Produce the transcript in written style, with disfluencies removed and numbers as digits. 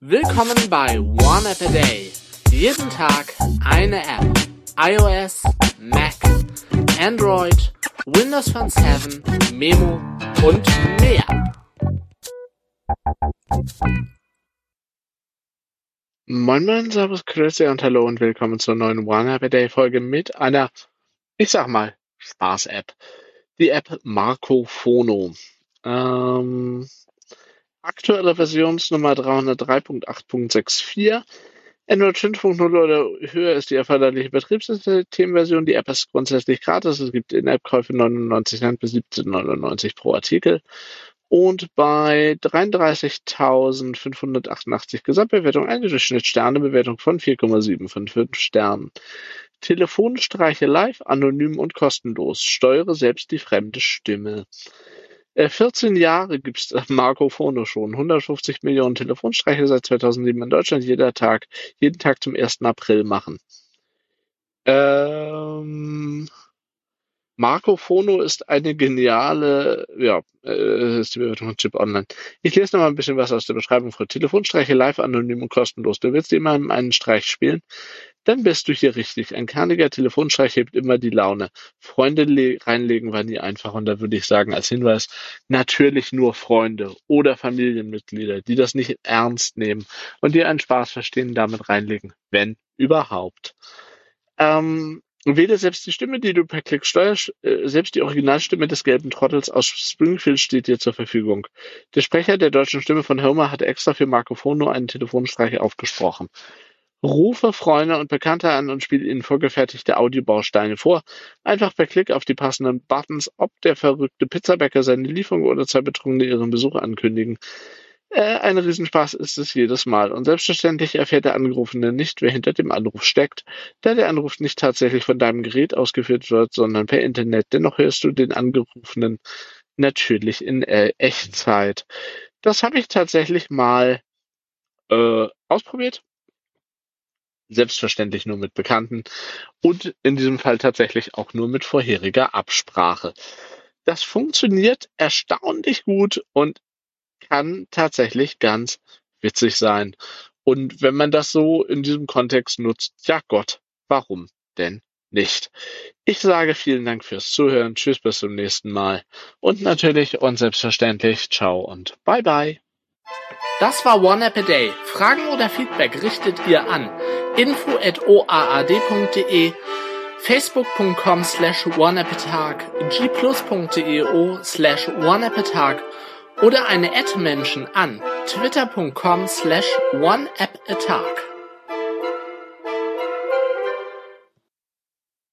Willkommen bei One App a Day. Jeden Tag eine App. iOS, Mac, Android, Windows Phone 7, Memo und mehr. Moin Moin, Servus, Grüße und Hallo und willkommen zur neuen One App a Day Folge mit einer, ich sag mal, Spaß-App. Die App Marcofono. Aktuelle Versionsnummer 303.8.64. Android 5.0 oder höher ist die erforderliche Betriebssystemversion. Die App ist grundsätzlich gratis. Es gibt In-App-Käufe 99 Cent bis 17,99 pro Artikel. Und bei 33.588 Gesamtbewertung eine Durchschnittssternebewertung von 4,755 Sternen. Telefonstreiche live, anonym und kostenlos. Steuere selbst die fremde Stimme. 14 Jahre gibt's Marcofono schon. 150 Millionen Telefonstreiche seit 2007 in Deutschland. Jeden Tag zum 1. April machen. Marcofono ist eine geniale, ist die Bewertung von Chip Online. Ich lese noch mal ein bisschen was aus der Beschreibung vor. Telefonstreiche live, anonym und kostenlos. Du willst immer einen Streich spielen? Dann bist du hier richtig. Ein kerniger Telefonstreich hebt immer die Laune. Freunde reinlegen war nie einfach und da würde ich sagen als Hinweis, natürlich nur Freunde oder Familienmitglieder, die das nicht ernst nehmen und die einen Spaß verstehen, damit reinlegen, wenn überhaupt. Wähle selbst die Stimme, die du per Klick steuerst. Selbst die Originalstimme des gelben Trottels aus Springfield steht dir zur Verfügung. Der Sprecher der deutschen Stimme von Homer hat extra für Marcofono einen Telefonstreich aufgesprochen. Rufe Freunde und Bekannte an und spiele ihnen vorgefertigte Audiobausteine vor. Einfach per Klick auf die passenden Buttons, ob der verrückte Pizzabäcker seine Lieferung oder zwei Betrunkene ihren Besuch ankündigen. Ein Riesenspaß ist es jedes Mal. Und selbstverständlich erfährt der Angerufene nicht, wer hinter dem Anruf steckt, da der Anruf nicht tatsächlich von deinem Gerät ausgeführt wird, sondern per Internet. Dennoch hörst du den Angerufenen natürlich in Echtzeit. Das habe ich tatsächlich mal ausprobiert. Selbstverständlich nur mit Bekannten und in diesem Fall tatsächlich auch nur mit vorheriger Absprache. Das funktioniert erstaunlich gut und kann tatsächlich ganz witzig sein. Und wenn man das so in diesem Kontext nutzt, ja Gott, warum denn nicht? Ich sage vielen Dank fürs Zuhören. Tschüss, bis zum nächsten Mal. Und natürlich und selbstverständlich, ciao und bye bye. Das war One App a Day. Fragen oder Feedback richtet ihr an info@oaad.de, facebook.com/oneappatag, gplus.io/oneappatag oder eine @Menschen an twitter.com/oneappatag.